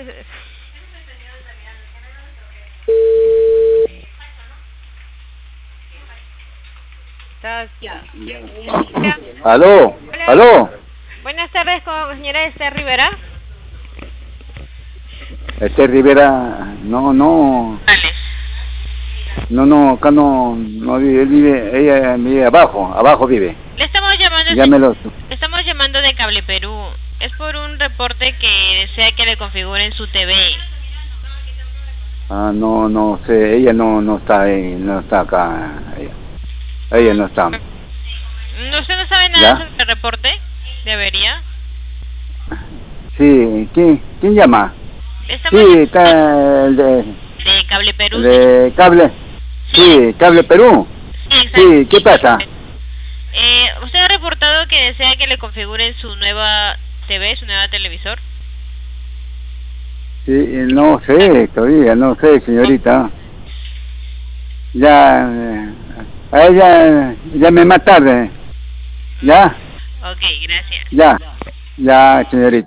Ya. Aló, Hola. aló. Buenas tardes, con la señora Esther Rivera. Este Rivera, no, acá no vive, ella vive abajo vive. Le estamos llamando, Llámelo. le estamos llamando de Cable Perú. Es por un reporte que desea que le configuren su TV. Ah, no sé, ella no está ahí, no está acá, ella no está. ¿Usted no sabe nada ¿Ya? sobre el reporte de avería? Sí, ¿quién llama? Estamos Sí, llamando está el de Cable Perú. de cable. Sí, Cable Perú. Sí, exacto. Sí, ¿qué pasa? Usted ha reportado que desea que le configuren su nueva TV, su nueva televisor. Sí, no sé, todavía, no sé, señorita. Ya, a ella, llame más tarde. ¿Ya? Ok, gracias. Ya, señorita.